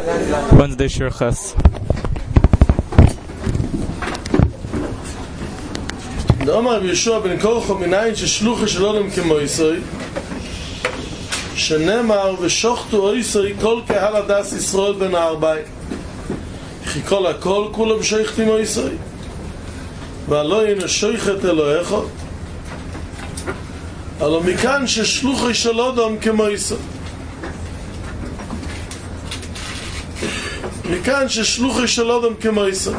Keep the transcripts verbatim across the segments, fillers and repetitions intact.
Wednesday Shir Ches. דאמר ישוע בן קורחו מניין ששלוחה של עולם כמו ישראל שנאמר ושוחטו אויסוי כל קהל הדס ישראל בן הארבעים כי כל הכל כולם שייכתים אויסוי והלא הנה שייכת אלוהיך אלא מכאן ששלוחה של עולם כמו ישראל מכאן ששלוחה של עולם כמו ישראל.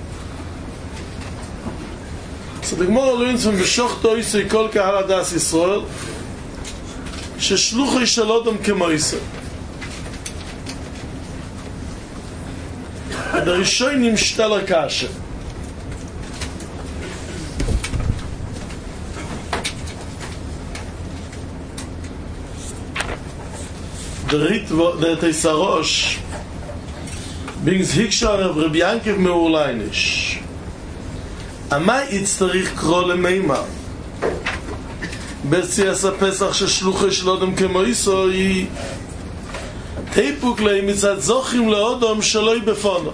So the Gemara learns from B'shochto Oisei Kol Kahal Hadas Yisrael Sheshluchei Shel Odom Kemo Yisrael. The Rishonim Shteller Kasha. The Ritva, the Teisarosh brings Hikshar of Rabbi Yankiv Me'ulainish. מה יצטריך קרוא למימר? ברציאס הפסח ששלוחי של אדם כמו ישראל תיפוק להם מצד זוכים לאדם שלוי בפונו.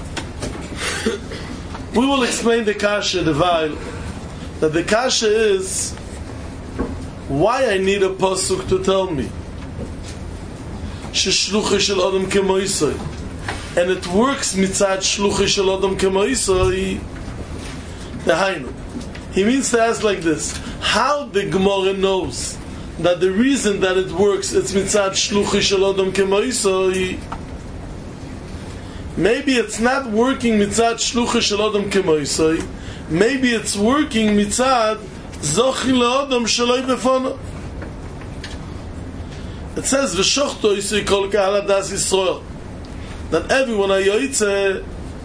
We will explain the kasha, the while that the kasha is why I need a pasuk to tell me ששלוחי של אדם כמו ישראל, and it works מצד שלוחי של אדם כמו ישראל. He means to ask like this: how the Gemara knows that the reason that it works it's mitzad shluchi shel Adam kemo Yisrael. Maybe it's not working mitzad shluchi shel Adam kemo Yisrael. Maybe it's working mitzad zochi le'Adam sheloi befono. It says v'shochto Yisrael kol kahal hadas Yisrael, that everyone hayoytze.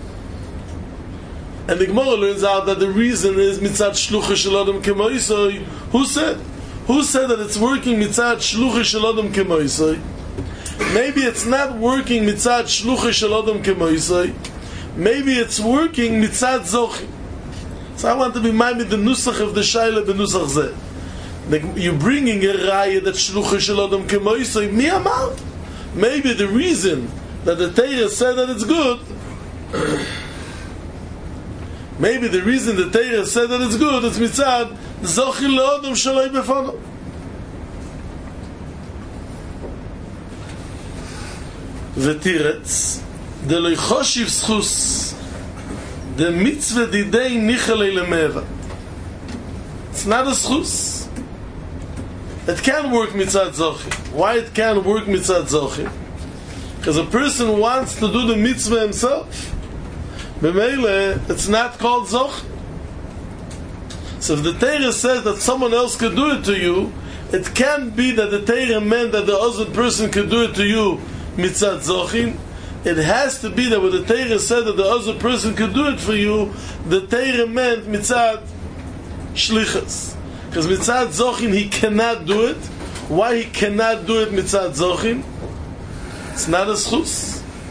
And the Gemara learns out that the reason is mitzad shluchi shel Adam kemo Yisrael. Who said? Who said that it's working mitzad shluchi shel Adam kemo Yisrael? Maybe it's not working mitzad shluchi shel Adam kemo Yisrael. Maybe it's working mitzad zochi. So I want to be minded the nusach of the shaila benusach zeh. You're bringing a raya that shluchi shel Adam kemo Yisrael. Mi amar? Maybe the reason that the Torah said that it's good. Maybe the reason the Torah said that it's good is mitzad zochi le'odom shaloi befono. V'tiretz de lo ychoshiv schus de mitzvah didei nichalei lemeva. It's not a schus. It can work mitzad zochi. Why it can work mitzad zochi? Because a person wants to do the mitzvah himself. B'meile, it's not called zoch. So if the Torah says that someone else could do it to you, it can't be that the Torah meant that the other person could do it to you mitzad zochin. It has to be that when the Torah said that the other person could do it for you, the Torah meant mitzad shlichus. Because mitzad zochin he cannot do it. Why he cannot do it mitzad zochin? It's not a schus.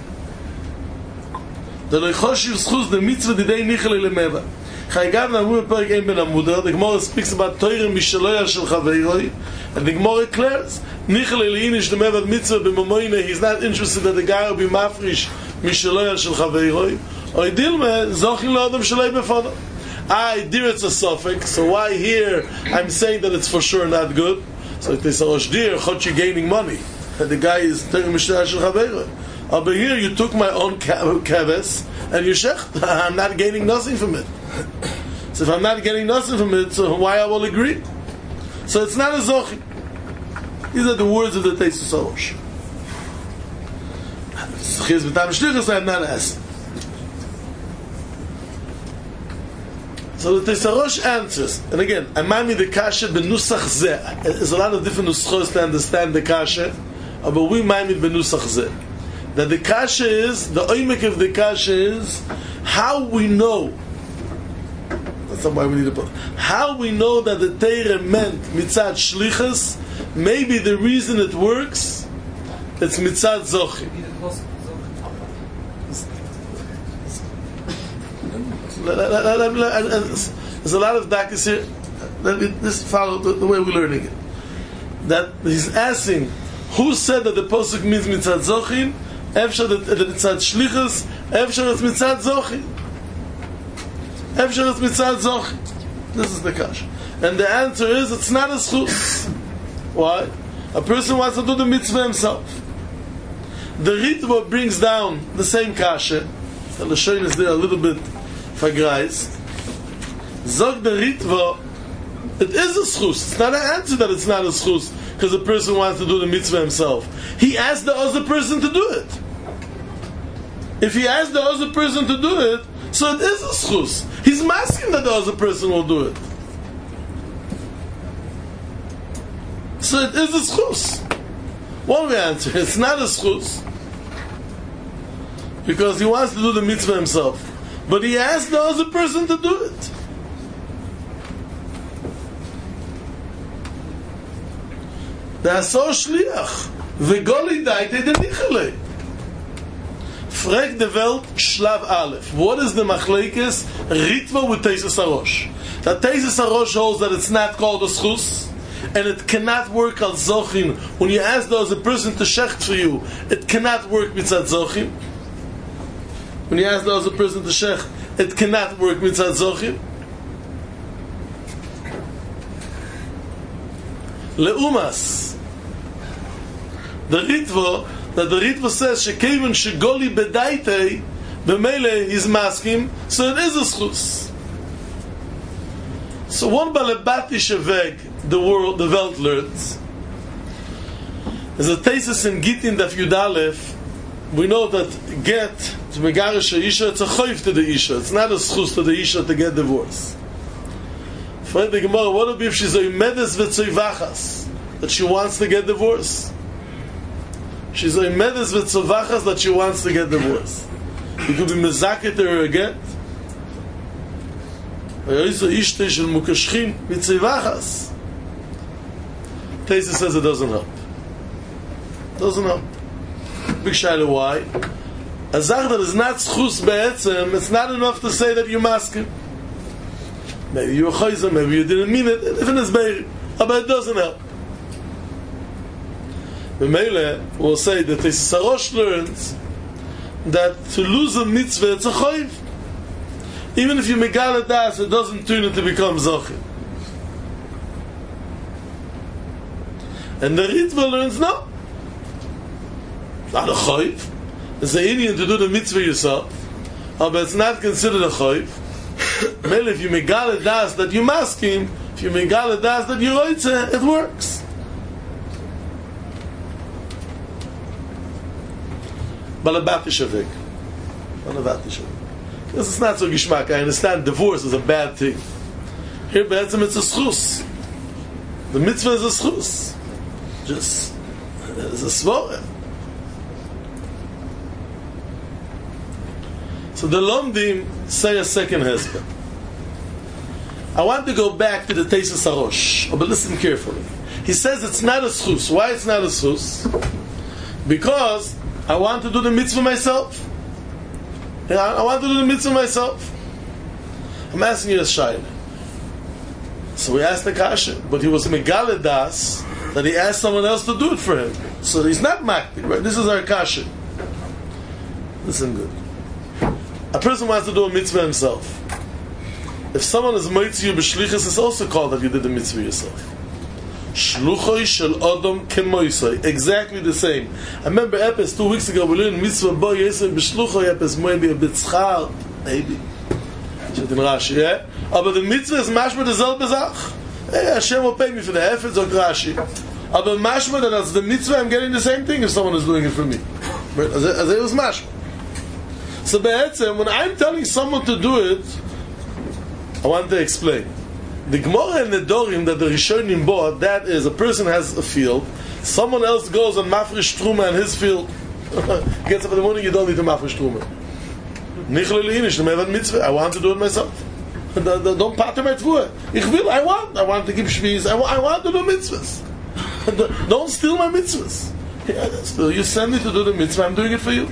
The loichoshiv schus the mitzvah didei nichalei lemeva. Chaygav navu beperek ein ben amudah. The Gemara speaks about Torah misheloya shel chaveiroi, and the Gemara declares nichalei leinish the meva mitzvah b'mamoyne. He's not interested that the guy will be mafrish misheloya shel chaveiroi. Or dilme zochin le'adam sheloi befono. I dir it's a suffix. So why here I'm saying that it's for sure not good? So if they say osh dir, chot you gaining money, and the guy is Torah misheloya shel chaveiroi. Over here you took my own keves and you shecht. I'm not gaining nothing from it. So if I'm not getting nothing from it, so why I will agree? So it's not a zochi. These are the words of the Teisus Arosh. I'm not asking. So the Teisus Arosh answers, and again, Amami the kasha benusach zeh. There's a lot of different nuschos to understand the kasha, but we ma'amid benusach zeh. That the kasha is, the oimek of the kasha is, how we know, that's not why we need to put, how we know that the Torah meant mitzad shlichus, maybe the reason it works, it's mitzad zochi. There's a lot of dakis here. Let me just follow the, the way we're learning it. That he's asking, who said that the posuk means mitzad zochin? Efshar that it's mitzad shlichus, efshar it's mitzad zochi. Efshar it's mitzad zochi. This is the kasha. And the answer is, it's not a schus. Why? A person wants to do the mitzvah himself. The Ritva brings down the same kasha. The Lashon is there a little bit vergreist. Zog the Ritva, it is a schus. It's not an answer that it's not a schus because the person wants to do the mitzvah himself. He asked the other person to do it. If he asked the other person to do it, so it is a schus. He's masking that the other person will do it. So it is a schus. One way answer, it's not a schus because he wants to do the mitzvah himself, but he asked the other person to do it. That's so shliach. V'goli daite de nichele. Frag the Welt, Shlav Aleph. What is the machlekes Ritva with Teisus Arosh? That Teisus Arosh holds that it's not called a schus, and it cannot work al zochin. When you ask those a person to shecht for you, it cannot work mitzad zochin. When you ask those a person to shecht, it cannot work mitzad zochin. Leumas, the Ritva, that the Ritva says shekevin shegoli bedaite b'mele he's masking, so it is a schus. So one balabati sheveg the world, the Welt learns. There's a thesis in Gittin Daf Yud Aleph. We know that get to megarish a isha, it's a choiv to the isha. It's not a schus to the isha to get divorced. For the Gemara, what would be if she's a medes v'tzoivachas, that she wants to get divorced? She's a medes v'tzoivachas that she wants to get divorced. You could be mezaket her again. Ishte shel mukashchin v'tzoivachas. Taisa says it doesn't help. Doesn't help. Big shaila, why? A zach that is not schus be'etzem, it's not enough to say that you masking. Maybe you were chayzer, maybe you didn't mean it, even it's beiri, but it doesn't help. The Mele will say that Teisus Arosh learns that to lose a mitzvah, it's a chayv. Even if you megala das, it doesn't turn it to become zochim. And the Ritva learns, no. It's not a chayv. It's an Indian to do the mitzvah yourself, but it's not considered a chayv. Maybe if you megala das that you masking, if you megala das that you roitze, it works. Balabati shavik. Balabati shavik. This is not so gishmak. I understand divorce is a bad thing. Here, be'etzem, it's a schus. The mitzvah is a schus. Just, it's a svora. So the Lomdim say a second hezbollah. I want to go back to the Teisus Arosh, but listen carefully. He says it's not a schus. Why it's not a schus? Because I want to do the mitzvah myself. Yeah, I want to do the mitzvah myself. I'm asking you a shayla. So we asked the kasha, but he was megale das that he asked someone else to do it for him. So he's not makbid, right? This is our kasha. Listen good. A person wants to do a mitzvah himself. If someone is moitzi you b'shlichus, it's also called that you did the mitzvah yourself. Shluchoi shel Adam kemoisoi. Exactly the same. I remember Epes two weeks ago we learned mitzvah bo yesem b'shluchoi Epes maybe a bit schar, maybe. Shit in Rashi, yeah? Aber the mitzvah is mashma derselbe Sach. Hey, Hashem will pay me for the effort, so Rashi. Aber mashma that as the mitzvah I'm getting the same thing if someone is doing it for me. Right? As it was mashma. So be'etzem, when I'm telling someone to do it, I want to explain. The Gemara and the Dorim that the Rishonim bought, that is, a person has a field, someone else goes and mafresh truma in his field. Gets up in the morning, you don't need to mafresh truma. Nichle leinish, nemevad mitzvah. I want to do it myself. Don't pater my tvua. Ich will, I want. I want to give shviz. I want, I want to do mitzvahs. Don't steal my mitzvahs. Yeah, still, you send me to do the mitzvah, I'm doing it for you.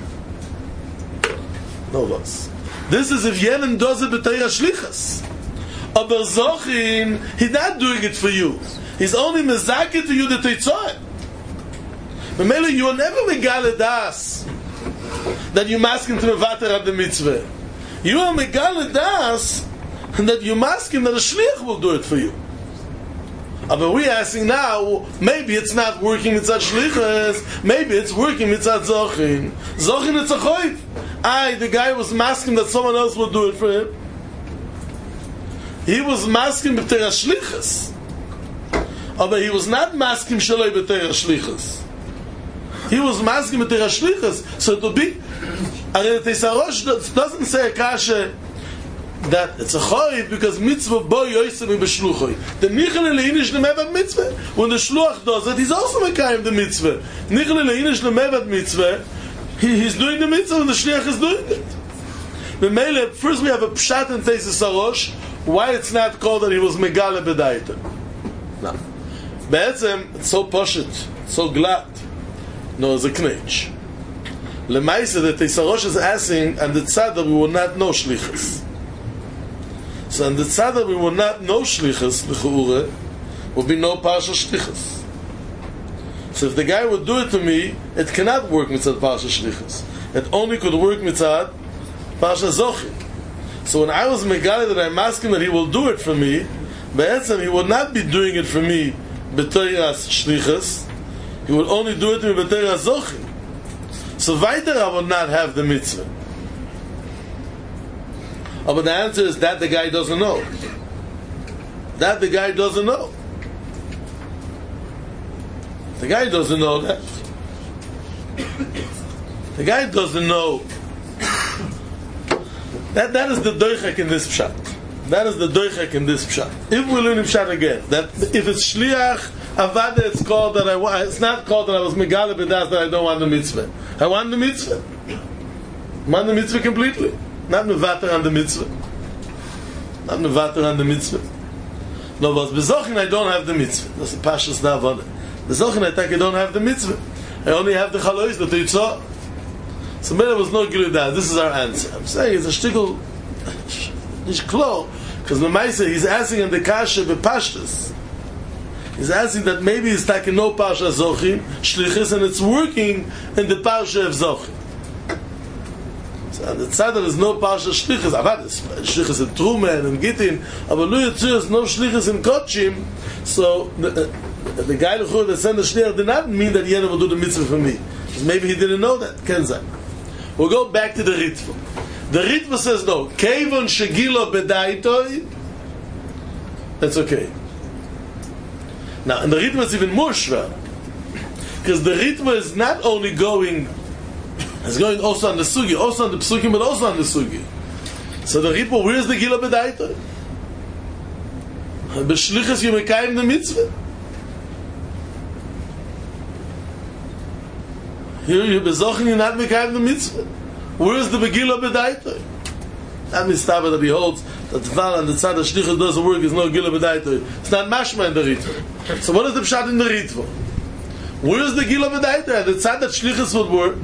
No loss. This is if Yemen does it b'tayah shlichas. Aber Zochin, he's not doing it for you. He's only mezakeh to you the teitzah. But maybe you will never megale das that you masking to mevater on the mitzvah. You are megale das that you masking that a shliach will do it for you. But we're asking now, maybe it's not working mitzad shlichus, maybe it's working mitzad zochin. Zochin it's a choiv. I, the guy was masking that someone else will do it for him. He was masking b'teira shlichus. But he was not masking shaloi b'teira shlichus. He was masking b'teira shlichus. So to be, the Teisarosh doesn't say a kasha that it's a choiv because mitzvah bo yoyse mi b'shluchoi. The nichel leinish lemevad mitzvah. When the shluach does it, he's also mekayim the mitzvah. Nichel leinish lemevad mitzvah. He, he's doing the mitzvah and the shliach is doing it. B'meile, first we have a pshat in Teisarosh why it's not called that he was megale b'daita. Now, be'etzem it's so poshut, so glad. No, it's a knetch. Lemaisa, the Teisarosh is asking, and the tzaddah we will not know shlichus. So on the tzaddah we will not know shlichus, l'chu'ure, will be no parsha shlichus. So if the guy would do it to me, it cannot work mitzad parsha shlichus. It only could work mitzad parsha zochin. So when I was megale that I'm asking that he will do it for me, be'etzem he will not be doing it for me b'toyas shlichus. He will only do it to me b'toyas zochin. So weiter I will not have the mitzvah. Oh, but the answer is that the guy doesn't know. That the guy doesn't know. The guy doesn't know that. The guy doesn't know. That that is the doichek in this pshat. That is the doichek in this pshat. If we learn in pshat again, that if it's shliach avada, it's called that I want. It's not called that I was megale b'das that I don't want the mitzvah. I want the mitzvah. I want the mitzvah completely. Not mevater on the mitzvah. Not mevater on the mitzvah. No, but bezochin I don't have the mitzvah. That's the pashas na'avada. Bezochin I think I don't have the mitzvah. I only have the chalois, the teitzah. So there was no giludah. This is our answer. I'm saying it's a shtickle, it's klo, because the Maisa he's asking in the kasha b'pashtas. He's asking that maybe it's taking no parsha zochin shlichus and it's working in the parsha of zochin. So the tzaddah is no parsha shlichus. Avad is shlichus in Truman and Gittin, but lo yitzur is no shlichus in Kotchim. So the, uh, the guy who that sent the shliach did not mean that Yena will do the mitzvah for me. Because maybe he didn't know that. Kenzai. We'll go back to the Ritva. The Ritva says no. Kevon shegilo bedaitoi. That's okay. Now, and the Ritva is even more shver. Because the Ritva is not only going, it's going also on the Sugi, also on the Psukim, but also on the Sugi. So the Ritva, where is the Gilo bedaitoi? B'shlichas you mekayim the mitzvah. Here you bezochin you not mekayim the mitzvah. Where is the begila bedaitoi? That means Tava that he holds that Val and the tzad shlichus doesn't work is no gila bedaitoi. It's not mashma in the Ritva. So what is the pshat in the Ritva? Where is the gila bedaitoi? The tzad that shlichus would work.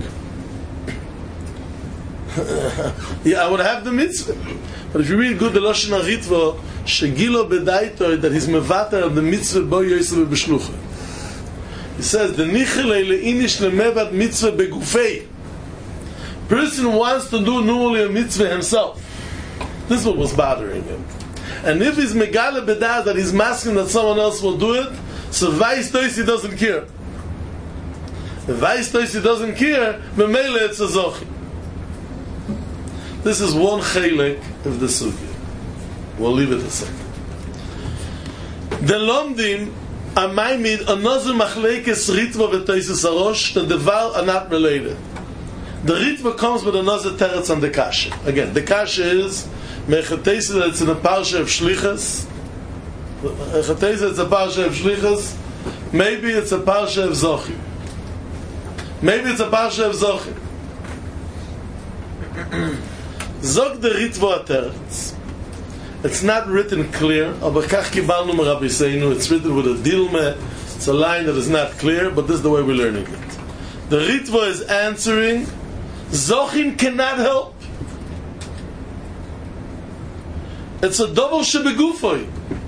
Yeah, I would have the mitzvah. But if you read good the Lashon HaRitva, shegilo bedaitoi that he's mevater of the mitzvah bo yosef b'shlucha. He says the nichelei leinish lemevad mitzvah begufei. Person wants to do normally a mitzvah himself. This is what was bothering him. And if he's megale bedah that he's masking that someone else will do it, so Vais Toisi doesn't care. If Vais Toisi doesn't care, memele it's a zochi. This is one chelik of the sugya. We'll leave it a second. The lomdim amaymid another machlekes ritva v'toisus arosh. The devar are not related. The ritva comes with another teretz on the kasha. Again, the kasha is mechatesa that it's in a parsha of shlichus. Mechatesa it's a parsha of shlichus. Maybe it's a parsha of zochi. Maybe it's a parsha of zochi. Zog the ritva teretz. It's not written clear. Aber kach kibalnu m'Rabbi Seinu. It's written with a dilme. It's a line that is not clear, but this is the way we're learning it. The ritva is answering. Zochin cannot help. It's a double shebegufoi.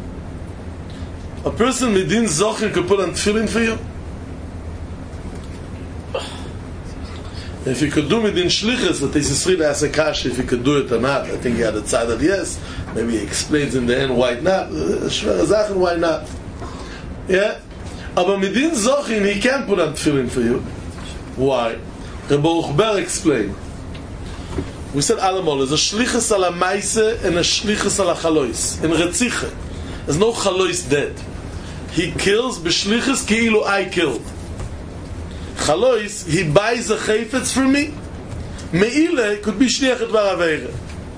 A person midin zochin could put on tefillin for you. If you could do Midin Shlichus, but this is really as a kash if you could do it or not. I think he had a tzad that yes. Maybe he explains in the end why not. Shver Zachen, why not? Yeah? Aber Midin Zochin, he can't put on tefillin for you. Why? The Baruch Ber explained. We said Alamol, there's a Shlichus ala Maise and a Shlichus ala Chalois. In Retziche. There's no Chalois dead. He kills b'shlichus ki'ilu I killed. Chalois, he buys a chayfetz for me. Me'ile could be shliach edvar aveire.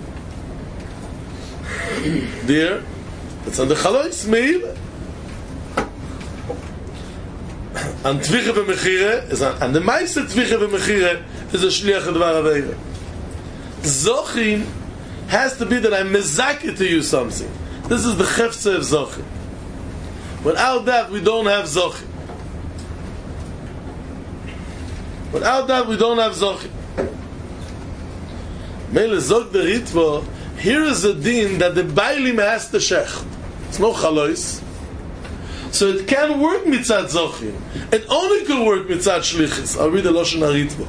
There, it's on the chalois, me'ile. And tviche v'mechire, is on, and the meiste tviche v'mechire is a shliach edvar aveire. Zochin has to be that I'm mezakeh to you something. This is the chefze of Zochin. Without that, we don't have Zochin. Without that, we don't have Zochin. Mele Zog the Ritva, here is a din that the Bailim has to shecht. It's no Chalois. So it can work mitzat Zochin. It only can work mitzat Shlichis. I'll read the Lashon HaRitva.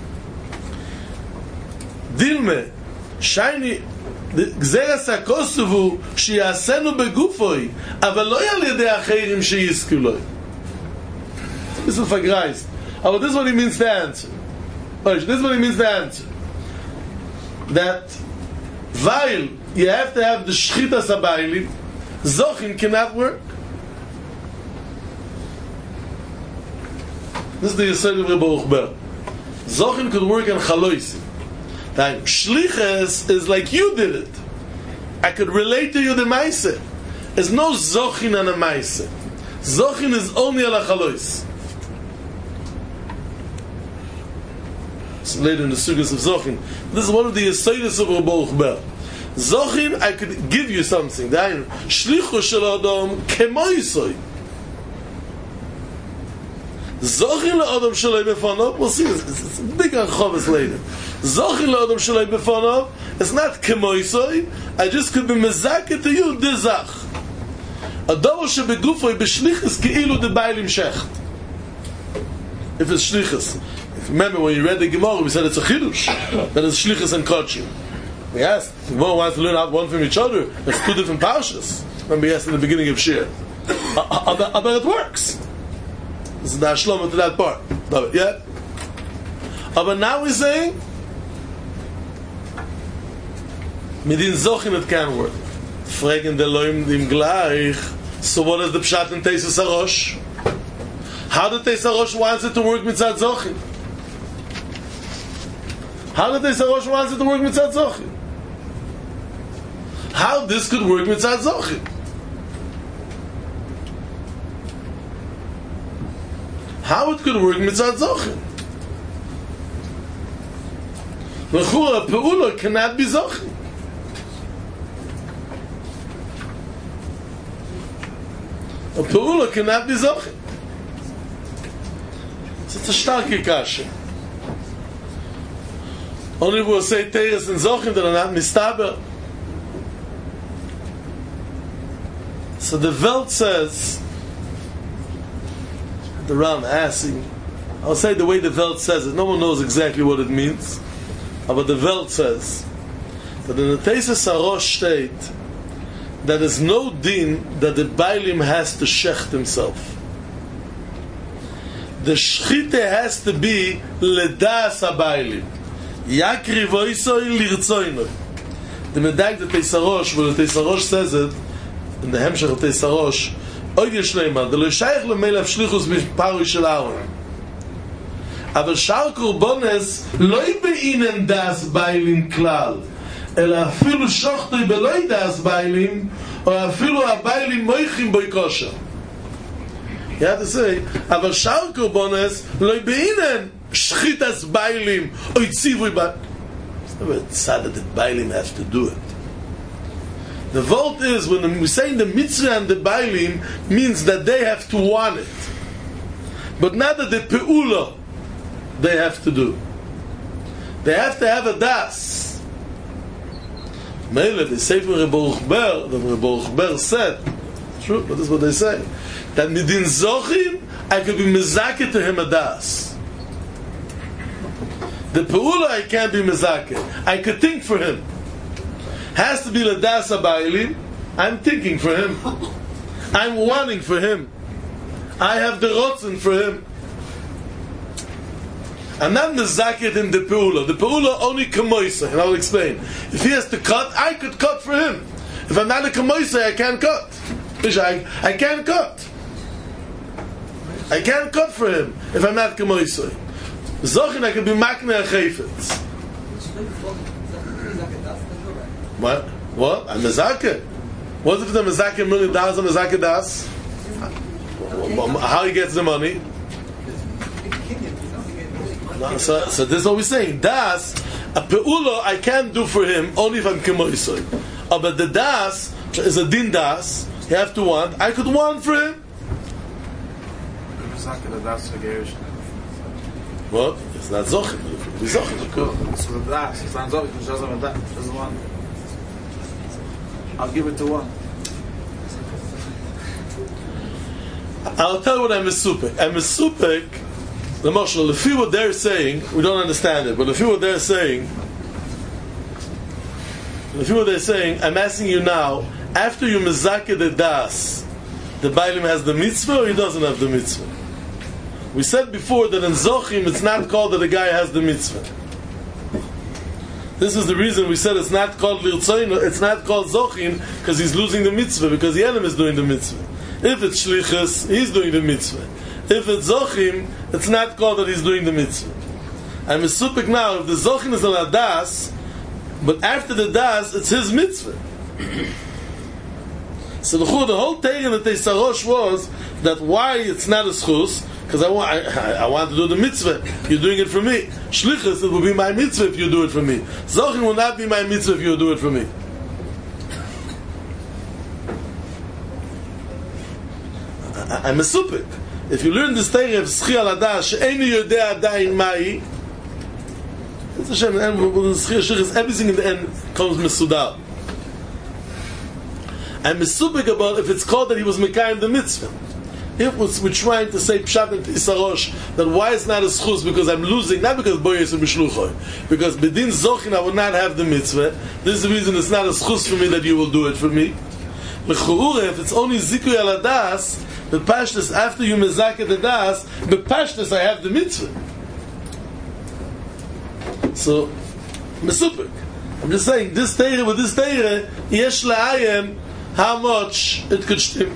Dilme, shiny, גזירס הכוסף הוא שיעשנו בגופוי אבל לא על ידי אחרים שיזכו לו. This is vergreist. Aber this is what he means to answer. This is what he means to answer. That while you have to have the shchitas habaylim, Zochin cannot work. This is the Yisrael of Rebbe Baruch Ber. Zochin could work on Chaloisim. Time Shlichus is like you did it. I could relate to you the Maise. There's no Zochin on a Maise. Zochin is only ala Chalois. So later in the Sugas of Zochin, this is one of the Yesodis of Rebbe Baruch Ber. Zochin, I could give you something. Shlichus shel Adam kemoisoi. Zochin le'adam shalei befanov. We'll see. It's, it's a big archavas later. Zochin le'adam shalei befanov. It's not kemoisoi. I just could be mezakeh to you dizach. Adavar shebegufoi b'shlichus keilu de bailim shecht. If it's shlichus. If you remember when you read the Gemara, we said it's a chidush. That is shlichus and kodshim. We asked, if one wants to learn out one from each other, it's two different parshas. Remember we asked in the beginning of Shir. I bet it works. This is the Hashlama to that part. Yeah? But now we're saying Midin Zochin it can work. Fragen de Loim dim gleich. So what is the Pshat in Teisus HaRosh? How did Teisus HaRosh wants it to work mitzad Zochin? How did Teisus HaRosh wants it to work mitzad Zochin? How this could work mitzad Zochin? How it could work mitzad Zochin? L'chura pe'ula cannot be Zochin. A pe'ula cannot be Zochin. So it's a starke kasha. Only if we'll say Teres and Zochin that are not mistaber. So the Welt says, the Ram asking, I'll say the way the Welt says it, no one knows exactly what it means, but the Welt says that in the Teisus HaRosh state that there's no din that the Bailim has to shecht himself. The shchite has to be ledas HaBailim. Yakri voisoi lirtzoinoi. The Medag the Teisus HaRosh, where the Teisus HaRosh says it, in the Hemshech of Teisus HaRosh, Oy Yishleima, the L'shayach L'meilav Shlichus Mishparu Shel Aaron. Aber Shar Korbones Loi Beinen Das Bailim Klal, Ela Afilu Shochtoi Beloi Das Bailim, or Afilu HaBailim Moichim Boi Kosher. You have to say, Aber Shar Korbones Loi Beinen Shchitas Bailim, Oy Tzivui Ba. It's never decided that Bailim has to do it. The vote is, when we're saying the mitzvah and the bailim, means that they have to want it. But not that the pe'ula they have to do. They have to have a das. Mele, the Sefer Rebbe Baruch Ber, the Rebbe Baruch Ber said, true, but this is what they say, that midin Zochin, I could be mezakeh to him a das. The peula I can't be mezakeh. I could think for him. Has to be ladas habaylim. I'm thinking for him. I'm wanting for him. I have the rotzen for him. I'm not mezakeh in the peula. The peula only kamoisa, and I'll explain. If he has to cut, I could cut for him. If I'm not a kamoisa, I can't cut. I, I can't cut. I can't cut for him if I'm not kamoisa. Zochin, I can be makne a chayfetz. What? What? I'm mezakeh. What if the mezakeh a million dollars and mezakeh das? How he gets the money? No, so, so this is what we're saying. Das, a pe'ulo I can't do for him only if I'm kemoisoy. Oh, but the das is a din das. You have to want. I could want for him. What? It's not zochin. It's zochin. It's the das. It's not zochin. It's just a das. Just one. I'll give it to one. I'll tell you what I'm a supek. I'm a supek. The Moshe, if you what they're saying, we don't understand it, but if you what they're saying, if you what they're saying, I'm asking you now, after you mezakeh the das, the Bailim has the mitzvah or he doesn't have the mitzvah? We said before that in Zochim it's not called that the guy has the mitzvah. This is the reason we said it's not called Lirtzoino, it's not called Zochim, because he's losing the mitzvah, because the enemy is doing the mitzvah. If it's Shlichus, he's doing the mitzvah. If it's Zochim, it's not called that he's doing the mitzvah. I'm a supik now, if the Zochim is an Adas, but after the Das, it's his mitzvah. So the whole thing in the Teisarosh was that why it's not a schus, because I want, I, I want to do the mitzvah. You're doing it for me. Shlichus, it will be my mitzvah if you do it for me. Zochim will not be my mitzvah if you do it for me. I, I'm a supik. If you learn this thing of Schia Ladas, she'enu yodea adayin mai, it's a shame, everything in the end comes mesudal. I'm mesupik about if it's called that he was mekayim the mitzvah. If we're trying to say pshat and tisarosh, that why it's not a schus, because I'm losing, not because boyes and bishluchoy, because bedin zochin I will not have the mitzvah. This is the reason it's not a schus for me that you will do it for me. L'churure, if it's only zikuy al adas, the pashtus after you mezakeh the das, the pashtus I have the mitzvah. So, mesupik. I'm just saying, this teire with this teire, yesh la'ayin, how much it could stim.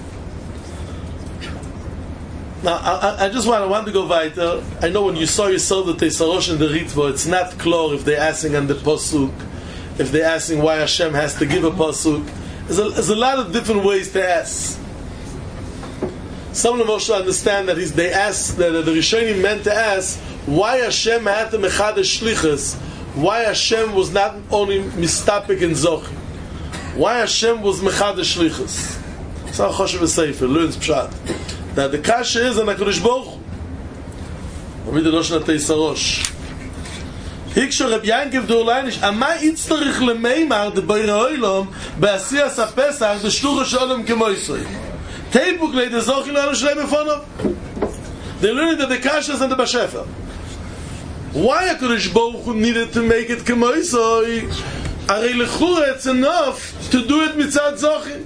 Now, I, I just want, I want to go weiter. I know when you saw yourself the Teisarosh and the Ritva, it's not clear if they're asking on the Pasuk, if they're asking why Hashem has to give a Pasuk. There's a, there's a lot of different ways to ask. Some of us understand that he's, they ask, that the Rishonim meant to ask, why Hashem had to mechadesh shlichus, why Hashem was not only mistapik in Zochim, why Hashem was mechadesh shlichus. So Choshev Sefer learns pshat that the kasha is on HaKadosh Baruch Hu. Read the Rosh Teisarosh. Hiksho Reb Yankiv Durlainish, Amai itztarich lemeimar de Beirei Olam be'asiyas HaPesach de shlucha shalom kemoisoi. Teipuk lei de Zochim lanu shlei befonov. They learned that the kasha is on the Bashefer. Why HaKadosh Baruch Hu needed to make it kemoisoi? Arei lechura, it's enough to do it mitzad Zochim.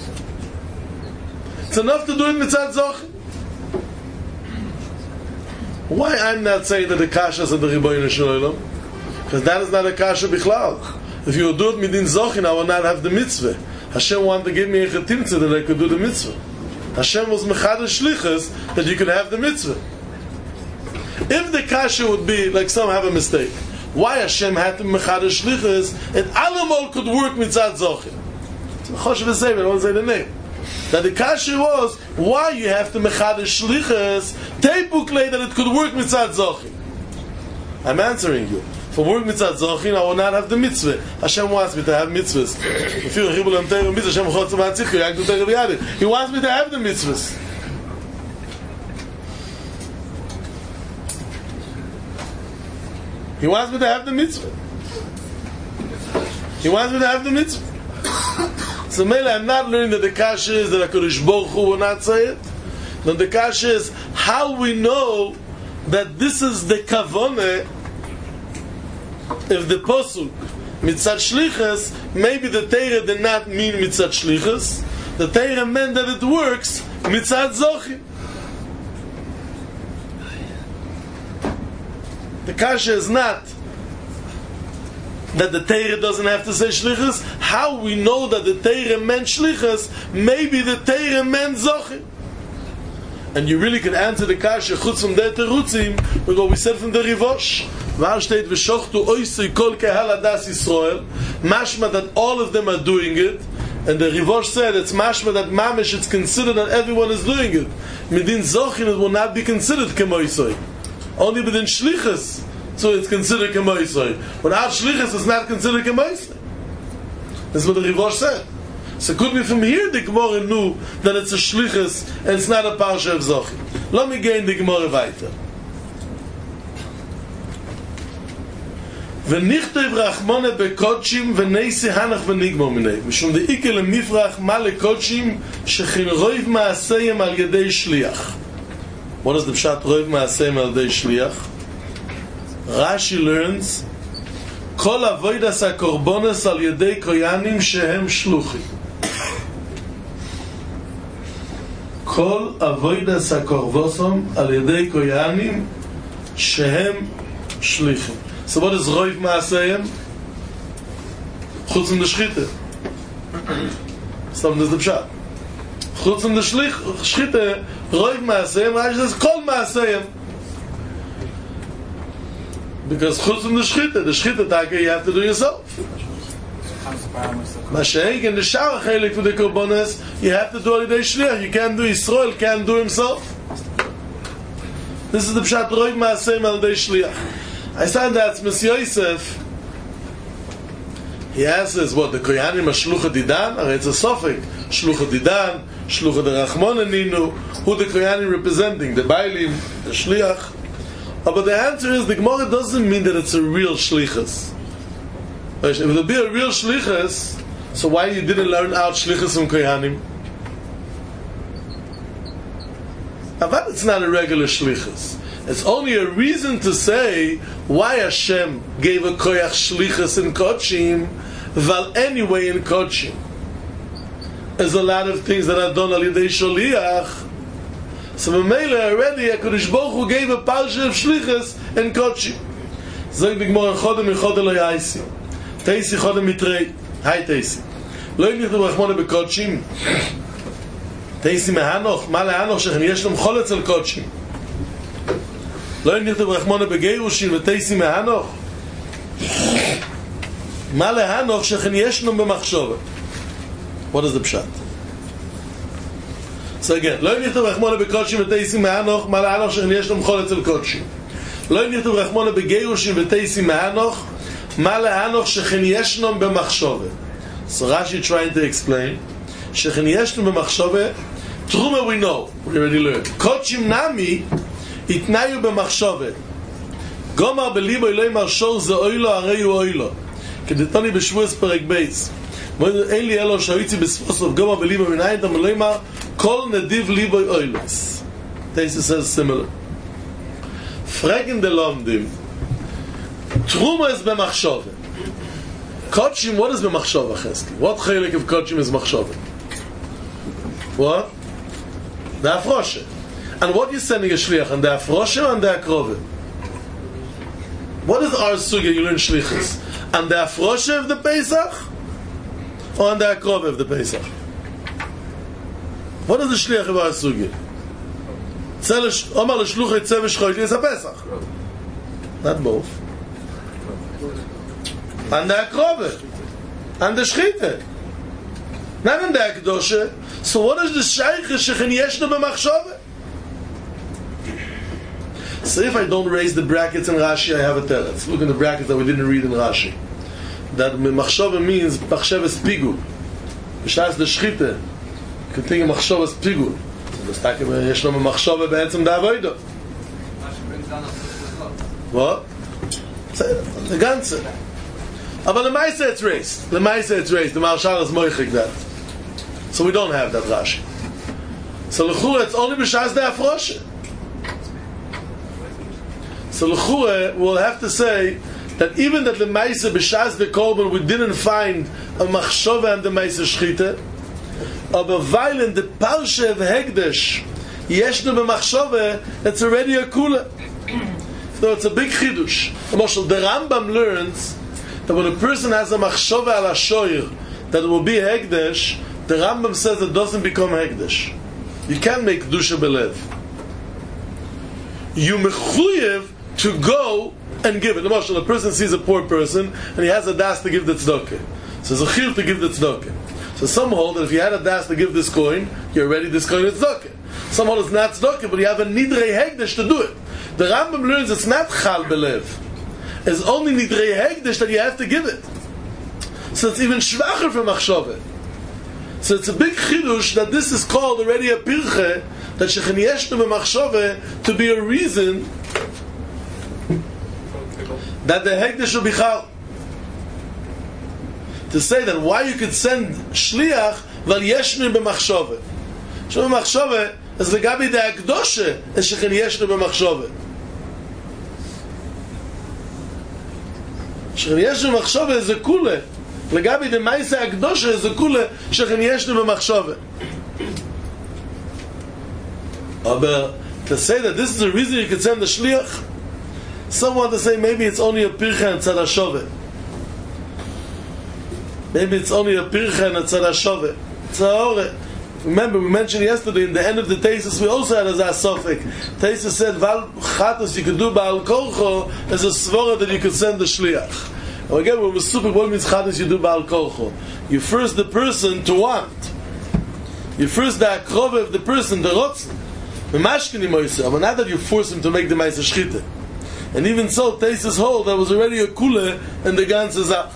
It's enough to do it mitzad Zochim. Why I'm not saying that the kasha is on the Ribono Shel Olam? Because that is not a kasha bichlal. If you do it midin Zochin, I will not have the mitzvah. Hashem wanted to give me a chetimtzah that I could do the mitzvah. Hashem was mechadesh shlichus that you could have the mitzvah. If the kasha would be, like some have a mistake, why Hashem had to mechadesh shlichus, and alamol could work mitzad Zochin. So Choshev Sefer, I won't say the name. That the kasha was why you have to mechadesh shlichus teipukle that it could work mitzad Zochin. I'm answering you. For work mitzad Zochin, I will not have the mitzvah. Hashem wants me to have mitzvahs. If you're a chibul am teir mitzvah, Hashem chotz v'atzitku, yak du teir v'yadim. He wants me to have the mitzvahs. He wants me to have the mitzvah. He wants me to have the mitzvah. So maybe I'm not learning that the kasha is that HaKadosh Baruch Hu will not say it. No, the kasha is how we know that this is the kavaneh if the posuk mitzat shlichus, maybe the Torah did not mean mitzat shlichus. The Torah meant that it works mitzat zochim. The kasha is not that the Torah doesn't have to say shlichus. How we know that the Torah meant shlichus? Maybe the Torah meant zochim. And you really can answer the kasha chutz from der terutzim with what we said from the Rivosh. Var steht v'shochtu oisei kol kehal adas Yisrael. Mashma that all of them are doing it. And the Rivosh said it's mashma that mamish it's considered that everyone is doing it. Midin zochin it will not be considered kemoisoi. Only within shlichus, so it's considered kemoisoi. Without shlichus, it's not considered kemoisoi. That's what the Rivosh said. So could be from here the Gemara knew that it's a shlichus and it's not a parsha of zochim. Let me gain the Gemara weiter. V'nichtov rachmone bekodshim v'neisi hanach v'nigmor minei. Mishum de'ike lemifrach ma lekodshim shechin roiv ma'aseyem al yedei shliach. What is the pshat roiv ma'aseyem al yedei shliach? Rashi learns kol avodas hakorbonos al yedei koyanim shehem shluchim. Kol avodas hakorbosom al yedei koyanim shehem shlichim. So what is roiv ma'aseyem? Chutz from the shchite. So this is the pshat. Chutz from the shchite, roiv ma'aseyem, Rashi says kol ma'aseyem. Because chutz from the shchite, the shchite taka you have to do yourself. Mashenk in the shower chelik for the korbanos, you have to do al yedei shliach. You can't do Yisrael, can't do himself. This is the pshat roiv ma'aseyem al yedei shliach. I said that's Messiah Yosef. He asks what the Koyanim are Shlucha Didan, or it's a suffix Shlucha Didan, Shlucha de Rachmon Ninu. Who the Koyanim representing? The Bailim, the Shliach. Oh, but the answer is the Gemara doesn't mean that it's a real Shlichus. If it would be a real Shlichus, so why you didn't learn out Shlichus from Koyanim? But it's not a regular Shlichus. It's only a reason to say why Hashem gave a koyach shlichus in Kodshim, while anyway in Kodshim there's a lot of things that are done al yedei sholiach. So Mamela already HaKadosh Baruch Hu gave a parsha of shlichus in Kodshim. Zog the Gemara chodem michodem lo yaisi teisi chodem mitrei hai teisi lo yimich do rachmona bekodshim teisi mehanoch ma lehanoch shechem yesh lom choletz al Kodshim לא נכתוב רחמונה בגירושים ותייסי מהנוך מה להנוך שכן ישנו במחשבת. What is the pshat? So again, לא נכתוב רחמונה בקודשים ותייסי מהנוך מה להנוך שכן ישנו מחול אצל קודשים. לא נכתוב רחמונה בגירושים ותייסי מהנוך מה להנוך שכן ישנו במחשבת. So Rashi trying to explain שכן ישנו במחשבת Truma we know, we already learned. קודשים נמי התנאיו במחשבת גומר בליבו אלוהים הרשור זה אוילו הרי הוא אוילו כדתוני בשבועס פרק בייס אין לי אלו שהויצי בספוסוף גומר בליבו מנהים תם אלוהים כל נדיב ליבו אוילוס. This says similar. פרקן דלומדים תרומה is במחשבת קודשים. What is במחשבת חסקי? What חלק of קודשים is מחשבת? What? the afroshe. And what you sending a shliach on the afroshe or on the akrove? What is our sugya you learn shlichus? On the afroshe of the Pesach or on the akrove of the Pesach? What is the shliach of our sugya? Omar l'shluch yitzeh v'shchoiti is a Pesach. Not both. On the akrove, on the shchite, not on the akdoshe. So what is the shaykh shechin yeshnu b'machshove? So if I don't raise the brackets in Rashi, I have a teretz. Look in the brackets that we didn't read in Rashi. That machshove means machsheves pigu. B'shas the shchite, you can think of machsheves pigu. So the stack yeshnu b'machshove b'etzem da'avodah. What? The ganze. But the Maisa it's raised. The Maisa it's raised. The Marshal is moichik that. So we don't have that Rashi. So l'chura it's only b'shas the afroshe. So l'chura we'll have to say that even that the Meise b'shas the Korban we didn't find a machshove and the Meise Shchita, aber weil in the Parsha of Hegdesh yeshnu b'machshove, it's already a kula. So it's a big chidush. The Rambam learns that when a person has a machshove al hashoyer that it will be Hegdesh, the Rambam says it doesn't become Hegdesh. You can't make Kedusha belev. You mechuyev to go and give it. A person sees a poor person and he has a das to give the tzedakah. So there's a chiyuv to give the tzedakah. So some hold that if you had a das to give this coin, you're ready this coin is tzedakah. Some hold it's not tzedakah, but you have a nidrei hegdesh to do it. The Rambam learns it's not chal belev. It's only nidrei hegdesh that you have to give it. So it's even schwacher from machshove. So it's a big chidush that this is called already a pirche, that shechin yeshnu b'machshove to be a reason that the hegdesh will be chal. To say that why you could send shliach val yeshnu b'machshove. Shnu b'machshove is legabi the akdoshe is shechin yeshnu b'machshove. Shechin yeshnu b'machshove is a kule. Legabi the Maisa Akdosha is a kule shechin yeshnu b'machshove. But to say that this is the reason you could send the shliach, some want to say maybe it's only a pircha and tzad hashove. Maybe it's only a pircha and a tzad hashove. Tzahore. Remember, we mentioned yesterday in the end of the thesis we also had as a sofik. Thesis said val chatos you could do ba'al korcho as a svora that you could send the shliach. And again, when we're super, what means chatos you do ba'al korcho? You first the person to want. You first the akrove of the person, the rotzen. But not that you force him to make the Meise Shchita. And even so, Teisus hold that was already a kule in the ganze Zach.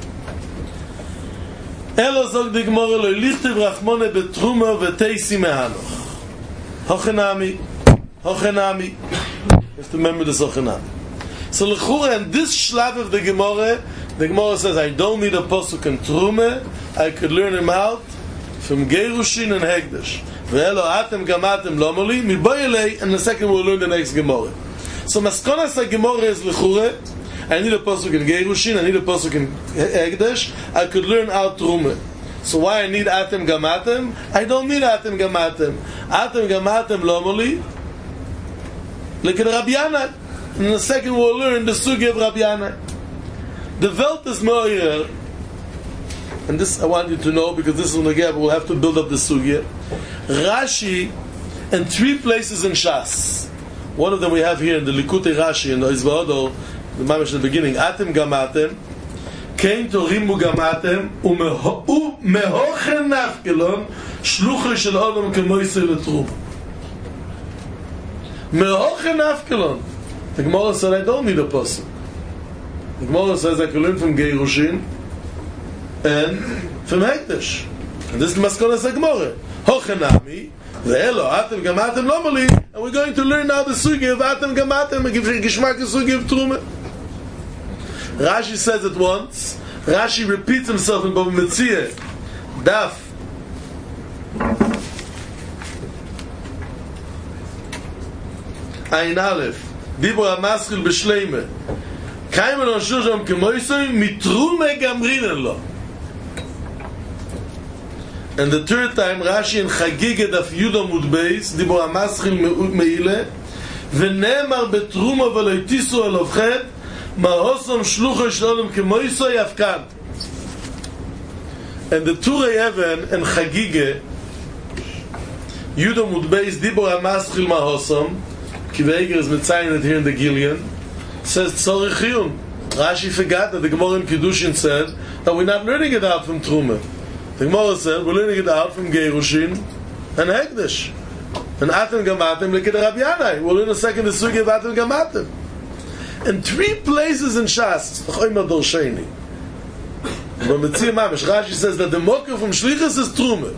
Elo zog di Gemara lo lichte brachmone betruma v'teisi mehanoch. Hochenami, hochenami. You have to remember this hochenami. So l'chura, in this shlav of the Gemara, the Gemara says, I don't need a posuk in trume, I could learn him out from Gerushin and Hegdesh. Ve'elo atem gamatem lomoli, miboyelei, and the second we'll learn the next Gemara. So maskonas the Gemara is l'chure, I need a pasuk in Gerushin, I need a pasuk in Hegdesh, I could learn out Trume. So why I need atem gamatem? I don't need atem gamatem. Atem gamatem lomoli, look at Rabbi Yanai. And in the second we'll learn the sugi of Rabbi Yanai. The Welt is Moyer, and this I want you to know because this is when again we'll have to build up the sugya. Rashi in three places in Shas. One of them we have here in the Likutei Rashi in the Izvaodo, the Mamish in the beginning. Atem gamatem, kein torimu gamatem, umehochen nafkelon, shluchei shel odom kemoisei letrum. Mehochen nafkelon. The Gemara said I don't need a pasuk. The Gemara says I can learn from Gerushin and from Hekdesh. And this is the Maskonas HaGemara. Hochenami, ve'elo, atem gamatem lomali, and we're going to learn now the sugi of atem gamatem, and give Gishmak the sugi of Trume. Rashi says it once. Rashi repeats himself in Bava Metzia. Daf. Ein Aleph. Dibur HaMaschil b'shleime. Kaimen on Shusham kemoisoi mitrume gamrinen lo. And the third time, Rashi in Chagiga daf Yudah Mudbeis, Dibur HaMaschil meile, v'ne'emar betruma v'lo ytisu elovchet, ma'osom shlucho shlolem kemoisoi afkan. And the Turei Even in Chagiga, Yudah Mudbeis, Dibur HaMaschil ma'osom, Kiveiger is mitzayin here in the Gillian, says Tzorich Chiyun. Rashi forgot that the Gemara in Kiddushin said that we're not learning it out from Truma. The Gemara said we're learning it out from Gerushin and Hekdesh. And Atem Gamatem, like at Rabbi Yanai. We'll learn a second the Sugi of Atem Gamatem. In three places in Shas, Choyma Dor Sheni. But Metzia Mamish, Rashi says that the Mokker from Shlichus is Truma.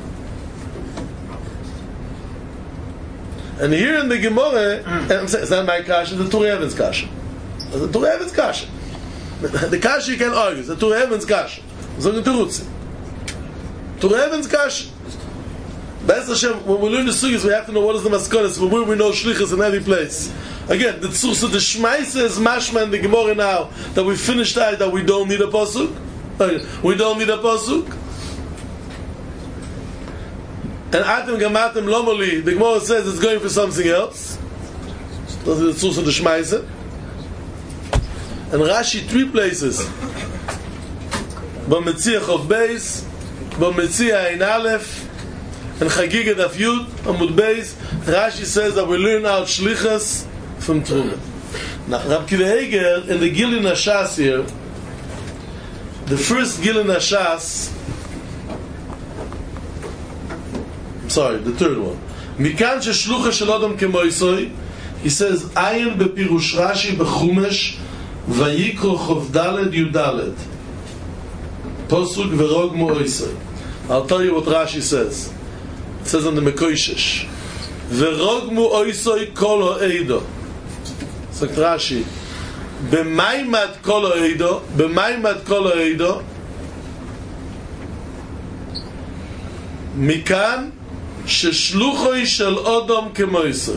And here in the Gemara, and I'm saying, it's not my kasha, the Turei Even's kasha. The Turei Even's kasha. The kasha you can't argue, the Turei Even's kasha. So the Turutzi. Turei Even's kasha. Be'ez Hashem, when we learn the sugis, we have to know what is the maskonis, from where we know shlichus in every place. Again, the Tzursa the Shmaisa is mashma in the Gemara now that we finished that, that we don't need a pasuk. We don't need a pasuk. And Atem Gamatem Lomoli, the Gemara says it's going for something else. That's the Tzursa the Shmaisa. And Rashi three places. B'Metziach of Beis, B'Metziach Ein Aleph, and Chagiga Daf Yud Amud Beis. Rashi says that we learn out Shlichas from Truma. Now, Rab Kiva Eger in the Gilin Hashas here, the first Gilin Hashas, I'm sorry, the third one. Mikan sheshlucha shel Adam kemoisoi, he says, Ayin bepirush Rashi bechumesh, vayikro chov daled yudaled, posuk verog moisoi. I'll tell you what Rashi says. It says on the Mekoishesh, verog moisoi kol ha'edo. So Rashi, b'maimad kol ha'edo, b'maimad kol ha'edo, mikan sheshluchoi shel Adam kemoisoi.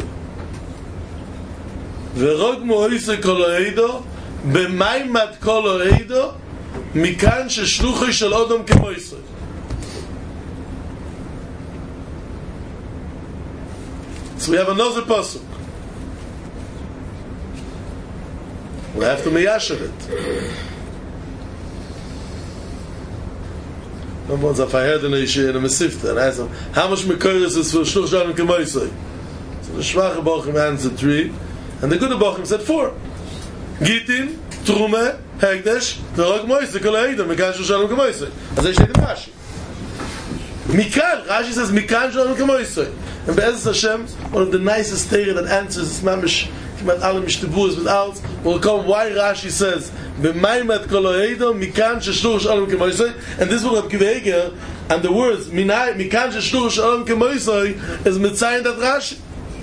ורog moisoi kol ha'edo, b'maimad kol ha'edo, mikan sheshluchoi shel Adam kemoisoi. So we have another pasuk. We have to miyasher it. One once if I heard in a in a Mesifta, and I asked him, how much Mekoris is for Shluch Shalom Kemoisoi? So the Shvache Bochum answered three, and the Good Bochum said four. Gitin, Trume, Hegdesh, Verog Moisoi, Kol Ha'edo, Mikan Shluch Shalom Kemoisoi. As I said in Rashi. Mikan, Rashi says Mikan Shalom Kemoisoi. And Be'ezus Hashem, one of the nicest Torah that answers this mamish Kimat Alam Mishtabuas without will come why Rashi says B'maimat Kol Ha'edo Mikan Sheshluch Shalom Kemoisoi, and this book of Kiva Eger and the words Minai Mikan Sheshluch Shalom Kemoisoi is mitzayin that Rashi.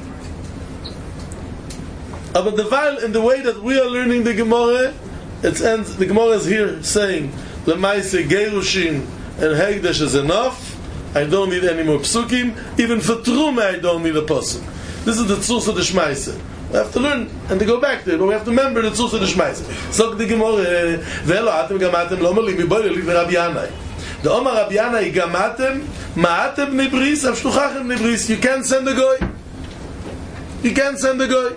Uh, but the while in the way that we are learning the Gemara, it ends. The Gemara is here saying Lemaise Gerushin and Hegdesh is enough. I don't need any more psukim. Even for Truma, I don't need a pasuk. This is the Tzursa the Shmaisa. We have to learn and to go back there, but we have to remember the Tzursa the Shmaisa. So the Gemara, ve'elo atem gamatem lo mali miboy li Rabbi Yanai. The Omar Rabbi Yanai gamatem ma'atem bnei bris av shluchachem bnei bris. You can't send a goy. You can't send a goy.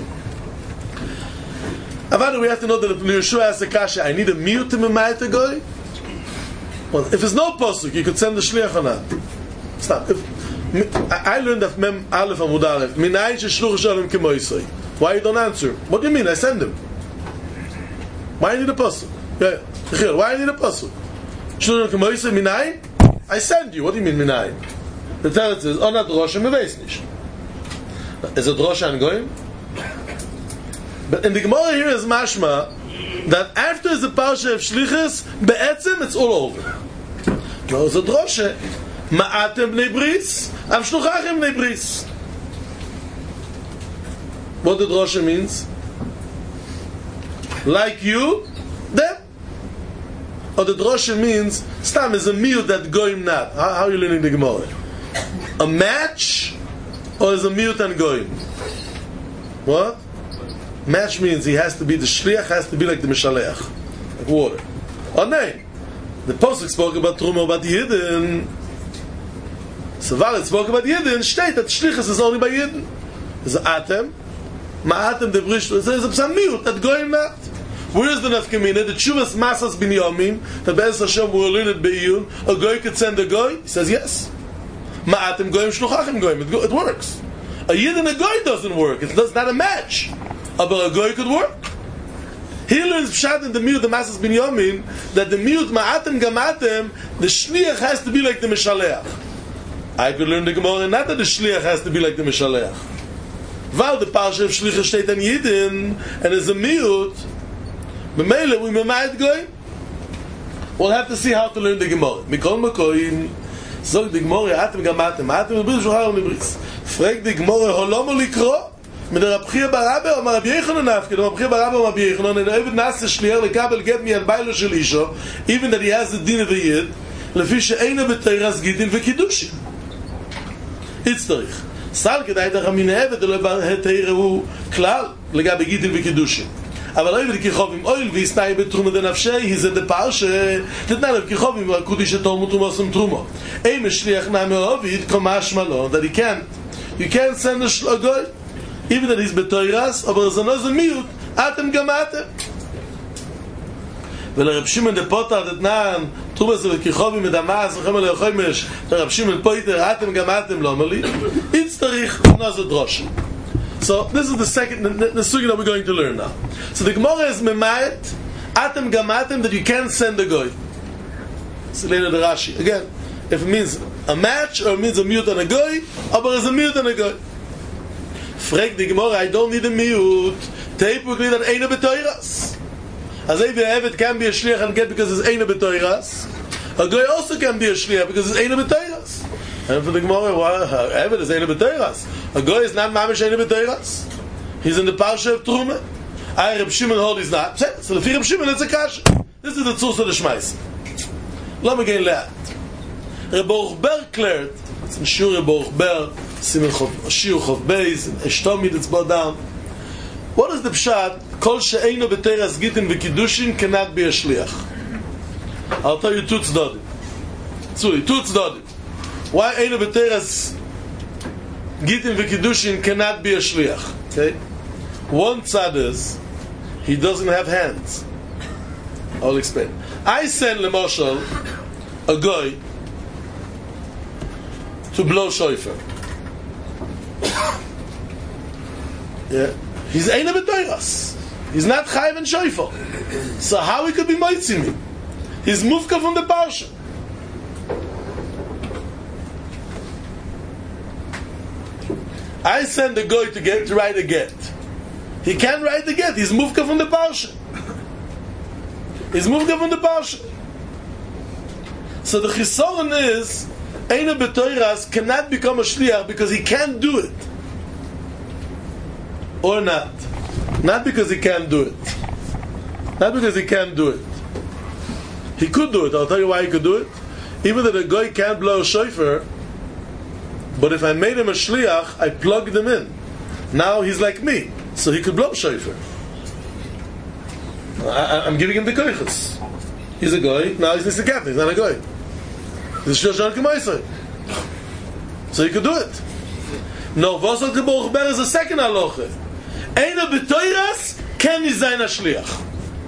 Avada, we have to know that if Yeshua asks a kasha, I need a mute to memayit a goy. Well, if there's no pasuk, you could send the shliach on that. Stop. If, I learned that Mem Aleph Amud Aleph. Minay sheshluch shalom kemoisoi. Why you don't answer? What do you mean? I send him. Why I need a pasuk? Yeah. Why I need a pasuk? Shluch kemoisoi minay? I send you. What do you mean minay? The teretz is onat rosh meveis nish. Is it rosh and goyim? But in the Gemara here is mashma that after the parsha of shlichus, be'etzem it's all over. No, it's a droshe. Ma'atem bnei bris, am shluchachem bnei bris. What the droshe means? Like you, them. Or the droshe means, stam is a meal that goyim not. How, how are you learning the Gemara? A match, or is a mute and goyim? What? Match means he has to be, the shliach has to be like the mishaleach, like water. Oh no, the Pasuk spoke about Truma, about the Yidden. Savarit spoke about Yidden. State that shlichus is only by Yidden. There's an atem, ma'atem de brish. There's a psamiyut that goyim not. Where is the nafkamina? The Tshuvas Masas Binyamin. The Be'ez Hashem will learn it be'iyun. A goy could send a goy. He says yes. Ma'atem goyim shluchachem goyim. It, it works. A Yidden a goy doesn't work. It's not a match. But a goy could work. He learns pshat in the miut, the Masas Binyamin, that the miut ma'atem gamatem, the shliach has to be like the mishaleach. I could learn the Gemara not that the shliach has to be like the mishaleach. While the parsha of shliach steht an Yidden, and is a miut, b'meile we memayit goy. We'll have to see how to learn the Gemara. Mikol makoyin, zog the Gemara atem gamatem, atem b'bris v'chayim b'bris. Frag the Gemara holomo likro. Mit der Rabchia Barabe und Rabbi Yechonon afke, der Rabchia Barabe und Rabbi Yechonon, and even nasse shliach lekabel get me an bailo shel isha, even that he has the din of a yid, lefi she'eina b'teiras gidin v'kiddushin. It's tarich. סל כדאי את החמין העבד ולא בהתאר הוא כלל לגבי גיטין וקידושין אבל לא יבד כיחובים אויל ויסנאי בתרומה דנפשי זה דפר שתתנה לב כיחובים והקודיש שתורמו תרומה עושים תרומה אי משליח נעמי אוביד כמה השמלון that he can't you can't send a goy even that he's בתוירס אבל זה לא זה מיעוט אתם גם אתם ולרב שמעון דפוטר דתנן תרומה זה וכיחובים מדמאס וחמר ליחומש לרב שמעון פויטר אתם גם אתם לא אומר לי יצטריך נוזר דרושים. So this is the second the, the, the sugi that we're going to learn now. So the Gemara is memayet atem gamatem that you can't send a goy. So later the Rashi again. If it means a match or it means a mute and a goy, or it's a mute and a goy. Frag the Gemara, I don't need a mute. Typically that ain't a betoiras. As if the Eved can be a shliach and get because it's ain't a betoiras. A goy also can be a shliach because it's ain't a betoiras. And for the Gemara, well, Eved is ain't a betoiras. A guy is not mamish ain't a betoiras. He's in the parsha of Truma. I Reb Shimon hold is not. So the fear of Shimon it's a kasha. This is the tzurs of the Shmais. Let me get that. Reb Baruch Ber cleared. It's in Shur Reb Baruch Ber. Simen Shir Chov Beis. Eshtomi that's brought down. What is the pshat? Kol she'eino betoiras gitin v'kiddushin cannot be a shliach. I'll tell you two tzdodim. Two tzdodim. Why eino betoiras Gitin v'kiddushin cannot be a shliach. Okay? One tzad is he doesn't have hands. I'll explain. I send Lemoshel a guy to blow shofar. Yeah, he's ein betoiras. He's not chayiv and shofar. So how he could be moitzim me? He's mufka from the parsha. I send the guy to get to write a get. He can't write the get. He's mufka from the parsha. He's mufka from the parsha. So the chisoron is Eina betoiras cannot become a shliach because he can't do it, or not. Not because he can't do it. Not because he can't do it. He could do it. I'll tell you why he could do it. Even though the guy can't blow a shofar. But if I made him a shliach, I plugged him in. Now he's like me, so he could blow shofar. I, I'm giving him the koiches. He's a guy. Now he's the captain. He's not a guy. He's a shliach k'maisai. So he could do it. No, Vosal K'Baruch Ber is a second halacha. Eina b'toiras ken yizayin a shliach.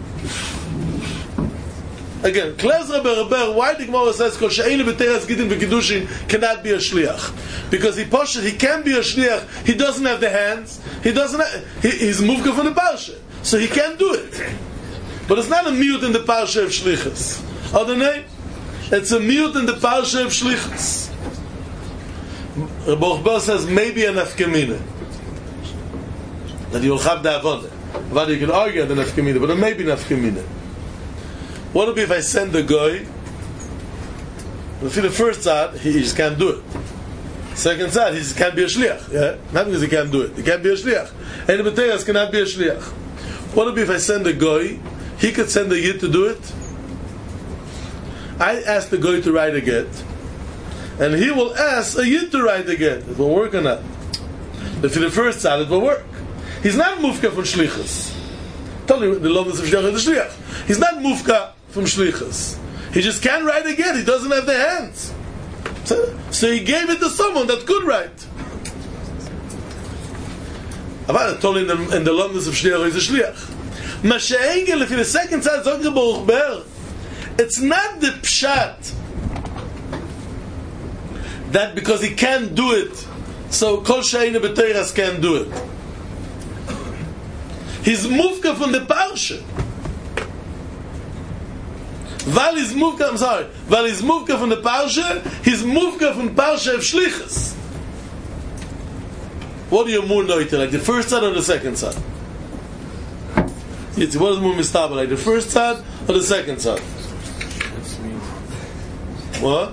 Again, Klez Rebbe Rebbe, why the Gemara says Kol she'einu b'teres gitin v'kiddushin cannot be a shliach? Because he poshet, he can be a shliach. He doesn't have the hands. He doesn't. Have, he, he's moved from the parsha, so he can't do it. But it's not a miyut in the parsha of shlichus. Other name, it's a miyut in the parsha of shlichus. Rebbe Rebbe says maybe a nafkamina that you'll have the avodah. But you can argue the nafkamina, but it may be nafkamina. What would be if I send the guy? For the first side, he just can't do it. Second side, he just can't be a shliach. Yeah? Not because he can't do it. He can't be a shliach. And the B'teras cannot be a shliach. What would be if I send the guy? He could send the yid to do it. I ask the guy to write a get, and he will ask a yid to write a get. It will work or not? But for the first side, it will work. He's not mufka from shlichus. Tell you the loveness of shliach is the shliach. He's not mufka from shlichus. He just can't write again. He doesn't have the hands. So, so he gave it to someone that could write. I told him in the, in the loveness of shliach is a shliach. Masha'engel, if in the second side, it's not the pshat that because he can't do it, so kol she'einu b'teiras can't do it. He's mufka from the parsha. Val is mufka, I'm sorry, Val is mufka from the parsha, he's mufka from parsha of shlichus. What do you more know, like the first side or the second side? It's what is more mistaba, like the first side or the second side? What?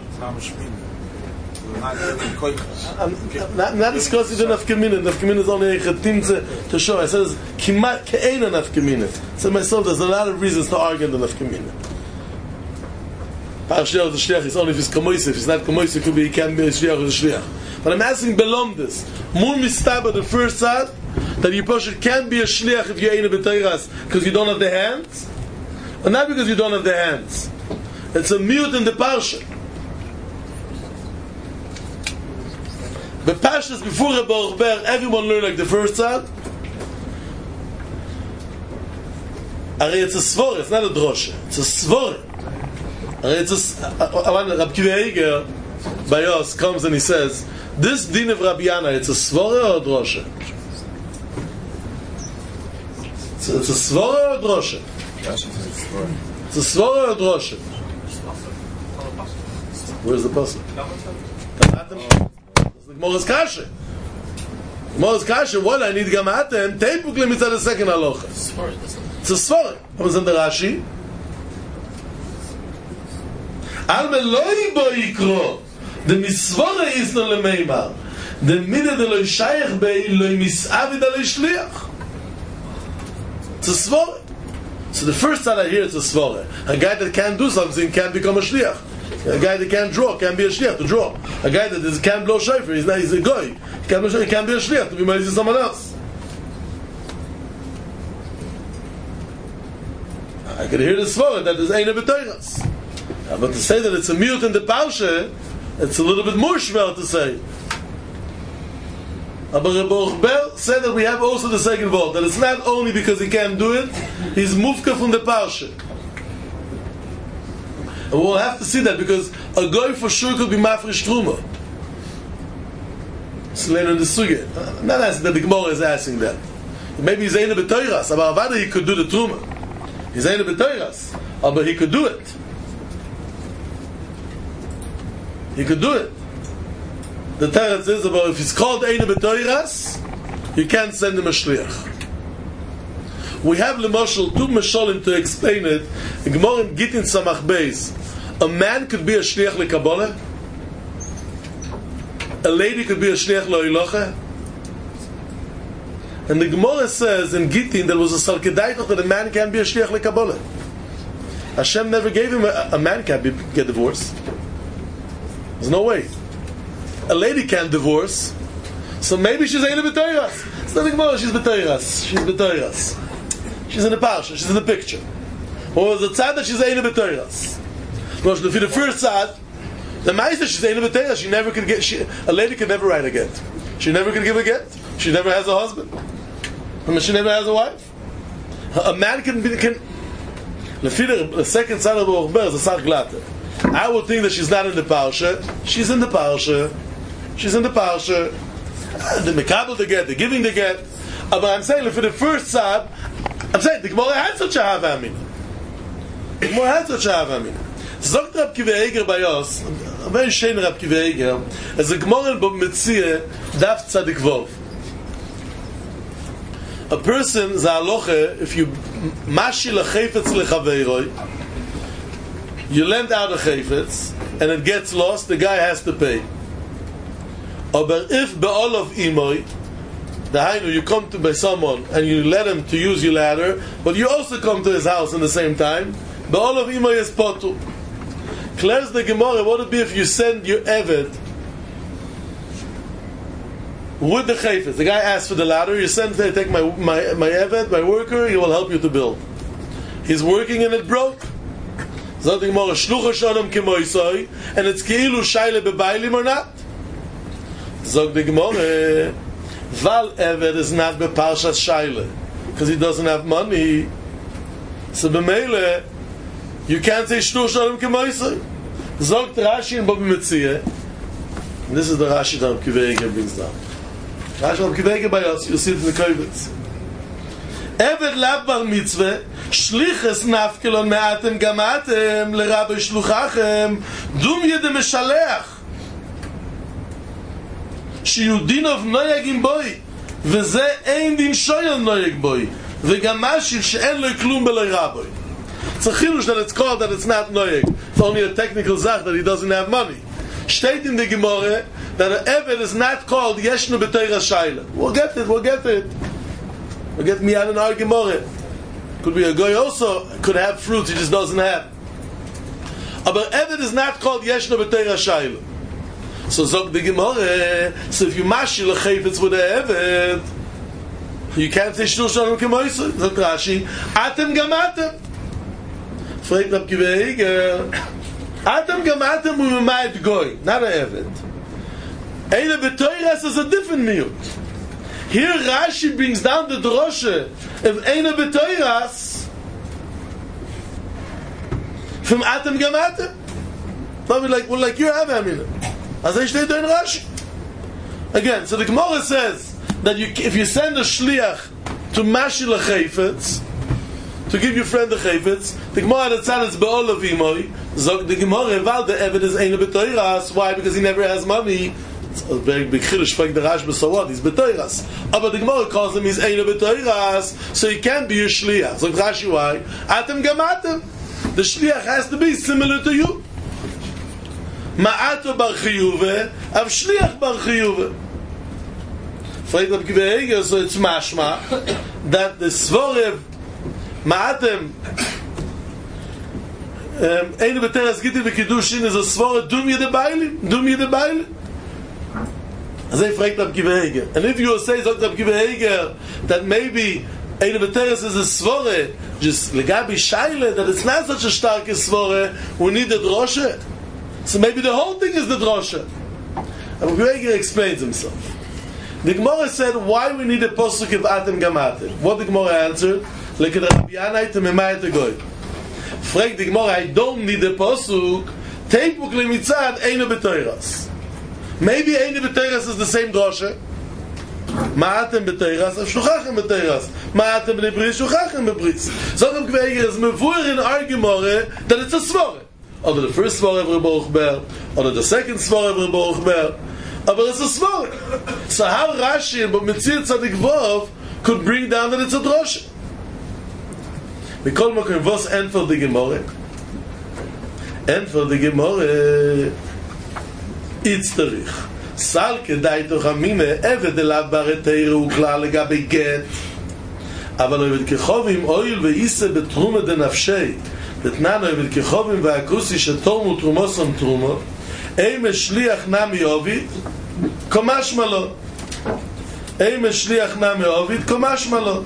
I'm not, not discussing the nafkamina. Nafkamina is only a chetimze to show. I says kimat ke'ena nafkamina. So myself, there's a lot of reasons to argue the nafkamina. Par shliach the shliach is only if he's kamoisif. If he's not kamoisif, it could be he can be a shliach or a shliach. But I'm asking belong this. More mistaba the first side that you push can't be a shliach if you're in a b'teiras because you don't have the hands, or not because you don't have the hands. It's a mute in the parsha. The parshas before a Baruch Ber, everyone learned like the first side. It's a svore, it's not a droshe. It's a svore. It's a Rabbi Kiva Eiger by us comes and he says, this din of Rabbi Yana, it's a svore or a droshe? It's a, it's a svore or a droshe? It's a svore or a droshe? Where's the pasuk? The Gemara's kasha. The Gemara's kasha. What I need gamatem. Teipuk lemitzad the second halacha. It's a svore. What was in the Rashi? Al meloi bo yikro. The misvore is no lemeimar. The midah de lo shayach bei lo misavid al shliach. It's a svore. So the first time I hear it's a svore. A guy that can't do something can't become a shliach. A guy that can't draw can't be a shliach to draw. A guy that is, can't blow shofar, he's not, he's a goy. He can't, blow shofar, he can't be a shliach to be married to someone else. I could hear the svara that there's ain't a b'toiras. But to say that it's a mute in the parsha, it's a little bit more shvel to say. But Baruch Ber said that we have also the second vote, that it's not only because he can't do it, he's mufka from the parsha. And we'll have to see that because a goy for sure could be mafresh truma. So later in the sugya, I'm not asking that the Gemara is asking that. Maybe he's ain't a b'toiras, but avada he could do the truma. He's ain't a b'toiras, but he could do it. He could do it. The teretz is about if he's called ain't a b'toiras, you can't send him a shliach. We have Lemashal two Mashalim to explain it. In Gemara in Gittin Samach Beis, a man could be a shliach lekabbalah. A lady could be a shliach lo'ilocha. And the Gemara says in Gittin there was a salkedaitach that a man can be a shliach lekabbalah. Hashem never gave him a, a man can't be, get divorced. There's no way. A lady can't divorce, so maybe she's ain't a b'toiras. It's not the Gemara. She's b'toiras. She's b'toiras. She's in the parsha. She's in the picture. Or the tzad that she's ain't a b'toiras. Well, for the first tzad, the ma'aser she's ain't a b'toiras. She never could get. She, a lady could never write a get. She never could give a get. She never has a husband. I mean, she never has a wife. A man can be can. The second tzad of the Baruch Ber is a sar glater. I would think that she's not in the parsha. She's in the parsha. She's in the parsha. The mekabel the get, the giving the get. But I'm saying for the first tzad, I'm saying the Gemara had such a hava amina. The Gemara had such a hava amina. Zogt Rab Kiva Eiger by us, a very shame Rab Kiva Eiger, as a Gemara in Metzia daf tzadik vov. A person zahaloche, if you mashi lechayfetz lechaveiroi, you lend out a chayfetz and it gets lost, the guy has to pay. But if be'olav imoy, the hainu, you come to by someone and you let him to use your ladder, but you also come to his house in the same time, be'olav imoy is potu. Clears the Gemara, what would it be if you send your eved with the chayfetz? The guy asks for the ladder, you send, take my my my eved, my worker, he will help you to build. He's working and it broke. Zot the Gemara, shlucha shalom kemoisoi, and it's keilu shayle bebailim or not? Zog the Gemara, Val Eved is not beparshas shayle because he doesn't have money. So b'meile, you can't say shluch shalom kemoisoi. Zog Rashi in Baba Metzia. This is the Rashi that Rab Kiva Eiger brings down. Rashi Rab Kiva Eiger by us. You see it in the Kovetz. Eved lav bar mitzvah. Shliches nafkelon me'atem gamatem l'rabbi shluchachem dum yedem meshalech שיודינוב נויג עם בוי וזה אין דין שויל נויג בוי וגם משהו שאין לו כלום בלוי רבוי. It's a chilush that it's called that it's not noyeg. It's only a technical zach that he doesn't have money. State in the Gemara that an eved is not called yeshnu b'toiras shayla. We'll get it, we'll get it. We'll get miyad in our Gemara. Could be a guy also could have fruits he just doesn't have. But eved is not called yeshnu b'toiras shayla. So zog the Gemara, so if you mashil a chayfetz with a evet, you can't say shnu shalom kemoisei. Zog Rashi, atem gamatem. Fragt Rab Kiva Eiger, atem gamatem with a ma'ed goy, not a evet. Eine betoiras is a different miyut. Here Rashi brings down the droshe of eine betoiras from atem gamatem. Probably like, well, like you have Amina. As I say, doing Rashi. Again, so the Gemara says that you, if you send a shliach to mashil a chayfetz, to give your friend a chayfetz, the Gemara that says be'olav imoy, zog the Gemara eval the evet is eine betoiras. Why? Because he never has money. It's a very big chiddush. Like the Rash b'sawad, he's betoiras. But the Gemara calls him he's eine betoiras, so he can't be your shliach. So Rashi, why? Atem gamatem. The shliach has to be similar to you. Ma'ato bar chiyuve, av shliach bar chiyuve. Fragt Rab Kiva Eiger, so it's mashma that the svorev ma'atem eine b'teras gittin v'kiddushin is a svore dum yede bailim, dum yede bailim. Azay fragt Rab Kiva Eiger. And if you say, so Rab Kiva Eiger, that maybe eine b'teras is a svore, just legabi shayle, that it's not such a stark svore, we need a droshe. So maybe the whole thing is the drosha. And Gregor explains himself. The Gemara said, why we need a posuk of Atem Gamatem? What the Gemara answered? Like the Rabbi Yanai to Memayat Goy. Frag the Gemara, I don't need a posuk. Teipuk lemitzad eino betoiras. Maybe eino betoiras is the same drosha. Ma'atem betoiras, av shluchachem betoiras. Ma'atem bebris, shluchachem bebris. So the Gregor is mevuer in our Gemara that it's a svore. Or the first svore of Rebbe Ochber, or the second svore of Rebbe Ochber, but it's a svore. So how Rashi and Mitzir Tzadik Vov could bring down that it's a drosha? We call Mokim Vos end for the Gemara. End for the Gemara. It's Tarich. Sal kedai toch amine eved elav bareteiru uklal legabe get. אבל הוא כחובים אויל ואיסה בתרומה דנפשי בתננו הוא כחובים והכוסי שתורמו תרומוסם תרומו אי משליח נמי עובד קומש מלו אי משליח נמי עובד קומש מלו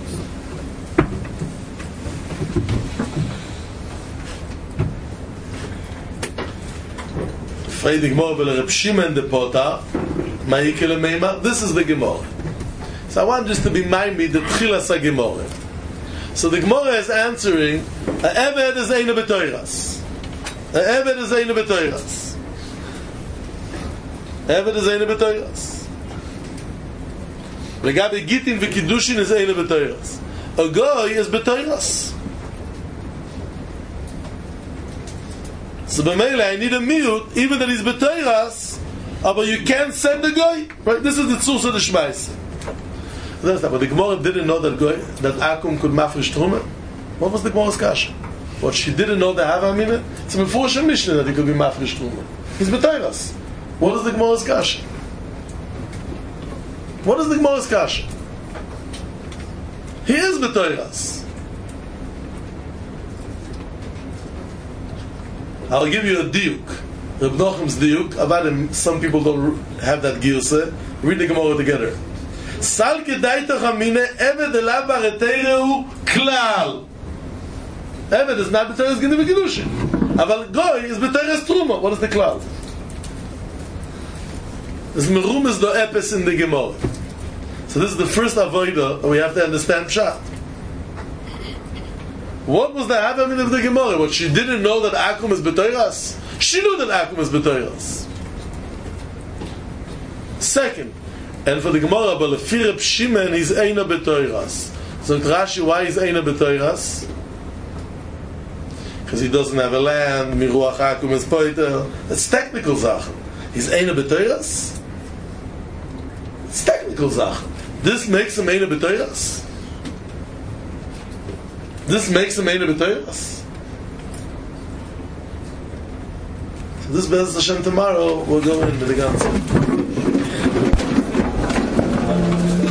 פריידי גמור ולרב שימן דפוטה מה יקה למימה? This is the Gemara. So I want just to be mind me the Tchilas HaGemorah. So the Gemara is answering, a Eved is Eina B'Toiras. A Eved is Eina B'Toiras. Eved is Eina B'Toiras. Legabe Gittin v'Kiddushin is Eina B'Toiras. A Goy is B'Toiras. So b'meila I need a miut, even that he's B'Toiras, but you can't send a Goy. Right? This is the Tzus of the Shmais. But the Gemara didn't know that Goy, that Akum could mafresh Truma. What was the Gemara's kasha? What she didn't know that Hava Amina? It's a Mefurish Mishnah that he could be mafresh Truma. He's B'Toiras. What is the Gemara's kasha? What is the Gemara's kasha? He is B'Toiras. I'll give you a diuk. Reb Nochum's diuk. About him, some people don't have that giyusah. Read the Gemara together. Sal kedaitach amine eved elav bareteiru klal. Eved is not b'teres gini v'kiddushin. Aval goy is b'teres truma. What is the klal? This merum is the epis in the Gemara. So this is the first avodah, and we have to understand pshat. What was the havamina of the Gemara? What, she didn't know that Akum is b'teres? She knew that Akum is b'teres. Second, and for the Gemara, but Lefir Reb Shimon is Eina B'Toiras. So Rashi, why is Eina B'Toiras? Because he doesn't have a land. Miruach Akum is Poiter. That's technical Sachen. He's Eina B'Toiras. It's technical Sachen. This makes him Eina B'Toiras. This makes him Eina B'Toiras. So this Be'ez Hashem tomorrow we'll go in with the Ganze.